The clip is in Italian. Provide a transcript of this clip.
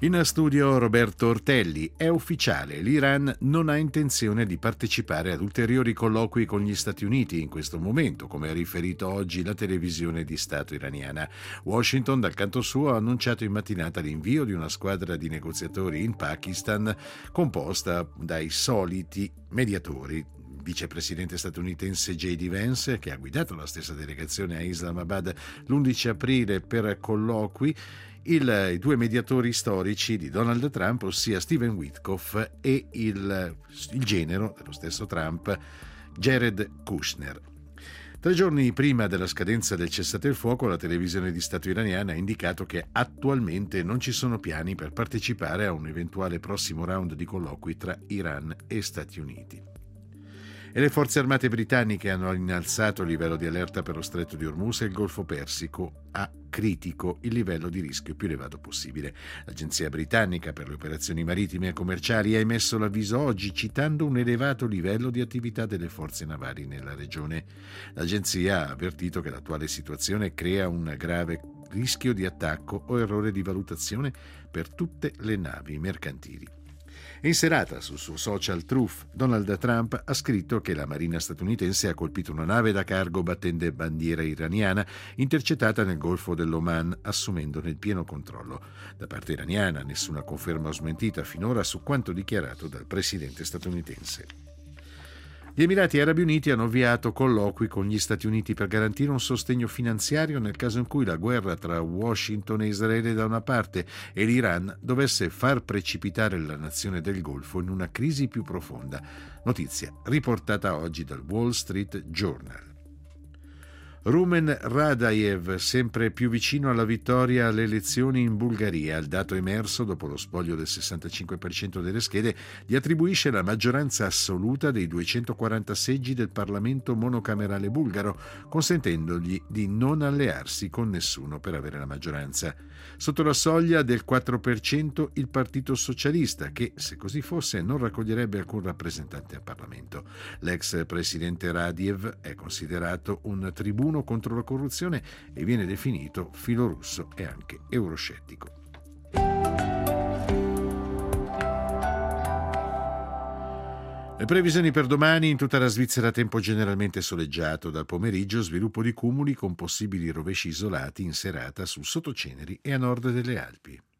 In studio Roberto Ortelli. È ufficiale, l'Iran non ha intenzione di partecipare ad ulteriori colloqui con gli Stati Uniti in questo momento, come ha riferito oggi la televisione di Stato iraniana. Washington, dal canto suo, ha annunciato in mattinata l'invio di una squadra di negoziatori in Pakistan composta dai soliti mediatori. Vicepresidente statunitense J.D. Vance, che ha guidato la stessa delegazione a Islamabad l'11 aprile per colloqui, i due mediatori storici di Donald Trump, ossia Stephen Witkoff e il genero dello stesso Trump, Jared Kushner. 3 giorni prima della scadenza del cessate il fuoco, la televisione di Stato iraniana ha indicato che attualmente non ci sono piani per partecipare a un eventuale prossimo round di colloqui tra Iran e Stati Uniti. E le forze armate britanniche hanno innalzato il livello di allerta per lo stretto di Hormuz e il Golfo Persico a critico, il livello di rischio più elevato possibile. L'Agenzia britannica per le operazioni marittime e commerciali ha emesso l'avviso oggi citando un elevato livello di attività delle forze navali nella regione. L'agenzia ha avvertito che l'attuale situazione crea un grave rischio di attacco o errore di valutazione per tutte le navi mercantili. In serata, sul suo social Truth, Donald Trump ha scritto che la marina statunitense ha colpito una nave da cargo battente bandiera iraniana intercettata nel Golfo dell'Oman, assumendone il pieno controllo. Da parte iraniana nessuna conferma o smentita finora su quanto dichiarato dal presidente statunitense. Gli Emirati Arabi Uniti hanno avviato colloqui con gli Stati Uniti per garantire un sostegno finanziario nel caso in cui la guerra tra Washington e Israele da una parte e l'Iran dovesse far precipitare la nazione del Golfo in una crisi più profonda. Notizia riportata oggi dal Wall Street Journal. Rumen Radaev, sempre più vicino alla vittoria alle elezioni in Bulgaria. Il dato emerso dopo lo spoglio del 65% delle schede gli attribuisce la maggioranza assoluta dei 240 seggi del Parlamento monocamerale bulgaro, consentendogli di non allearsi con nessuno per avere la maggioranza. Sotto la soglia del 4% il Partito Socialista, che, se così fosse, non raccoglierebbe alcun rappresentante al Parlamento. L'ex presidente Radiev è considerato un tribuno contro la corruzione e viene definito filorusso e anche euroscettico. Le previsioni per domani: in tutta la Svizzera tempo generalmente soleggiato, dal pomeriggio sviluppo di cumuli con possibili rovesci isolati in serata su sottoceneri e a nord delle Alpi.